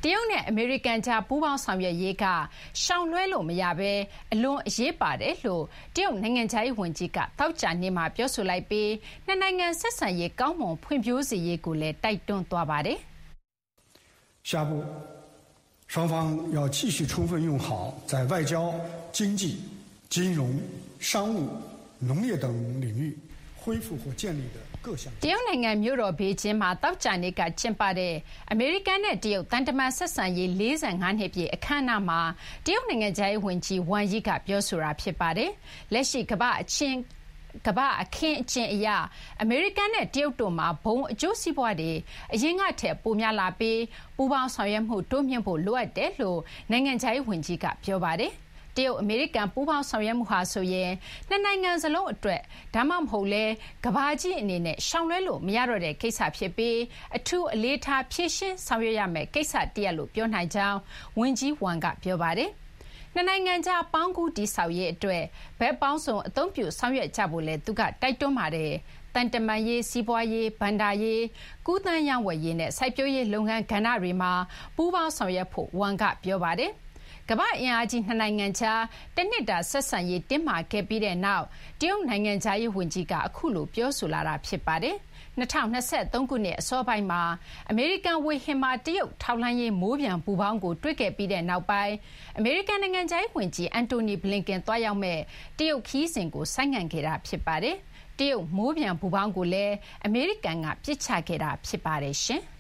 တရုတ်နဲ့အမေရိကန်ကြားပူးပေါင်းဆောင်ရွက်ရေးကရှောင်လွှဲလို့မရဘဲအလွန်အရေးပါတယ်လို့တရုတ်နိုင်ငံခြားရေးဝန်ကြီးကသောကြာနေ့မှာပြောဆိုလိုက်ပြီးနှစ်နိုင်ငံဆက်ဆံရေးကောင်းမွန်ဖွံ့ဖြိုးစေရေးကိုလည်းတိုက်တွန်းသွားပါတယ် “下步，双方要继续充分用好在外交、经济、金融、商务、农业等领域恢复或建立的。” တရုတ်နိုင်ငံမြို့တော်ဘေကျင်းမှာသောကြာနေ့ကကျင်းပတဲ့အမေရိကန်နဲ့တရုတ်တန်တမန်ဆက်ဆံရေး45နှစ်ပြည့်အခမ်းအနားမှာတရုတ်နိုင်ငံခြားရေးဝန်ကြီးဝမ်ယီကပြောဆိုတာဖြစ်ပါတယ်။လက်ရှိကမ္ဘာအခင်းအကျင်းအရအမေရိကန်နဲ့တရုတ်တို့မှာဘုံအကျိုးစီးပွားတွေအရင်ကထက်ပိုများလာပြီးပူးပေါင်းဆောင်ရွက်မှုတိုးမြှင့်ဖို့လိုအပ်တယ်လို့နိုင်ငံခြားရေးဝန်ကြီးကပြောပါတယ်။တရုတ်အမေရိကန်ပူးပေါင်းဆောင်ရွက်မှုဟာဆိုရင်နှစ်နိုင်ငံစလုံးအတွက်ဒါမှမဟုတ်လဲကမ္ဘာကြီးအနေနဲ့ရှောင်လွှဲလို့မရတော့တဲ့ကိစ္စဖြစ်ပြီးအထူးအလေးထားဖြည့်ရှင်းဆောင်ရွက်ရမယ့်ကိစ္စတရက်လို့ပြောနိုင်ကြောင်းဝန်ကြီးဝမ်ကပြောပါတယ်။နှစ်နိုင်ငံကြားပေါင်းကူးတည်ဆောက်ရေးအတွက်ဘက်ပေါင်းစုံအသုံးပြုဆောင်ရွက်ကြဖို့လဲသူကတိုက်တွန်းပါတယ်။တန်တမန်ရေးစီးပွားရေးဗန္ဒာရေးကူးသန်းရောင်းဝယ်ရေးနဲ့စိုက်ပျိုးရေးလုပ်ငန်းကဏ္ဍတွေမှာပူးပေါင်းဆောင်ရွက်ဖို့ဝမ်ကပြောပါတယ်။ကမ္ဘာအင်အားကြီးနှစ်နိုင်ငံကြားတနှစ်တာဆက်ဆံရေးတင်းမာခဲ့ပြီးတဲ့နောက်တရုတ်နိုင်ငံခြားရေးဝန်ကြီးကအခုလိုပြောဆိုလာတာဖြစ်ပါတယ်။2023ခုနှစ်အစောပိုင်းမှာအမေရိကန်ဝေဟင်မှာတရုတ်ထောက်လှမ်းရေးမိုးပျံပူပေါင်းကိုတွေ့ခဲ့ပြီးတဲ့နောက်ပိုင်းအမေရိကန်နိုင်ငံခြားရေးဝန်ကြီးအန်တိုနီဘလင်ကန်တွားရောက်မဲ့တရုတ်ခီးစဉ်ကိုဆိုင်းငံ့ခဲ့တာဖြစ်ပါတယ်။တရုတ်မိုးပျံပူပေါင်းကိုလည်းအမေရိကန်ကပစ်ချခဲ့တာဖြစ်ပါတယ်ရှင်။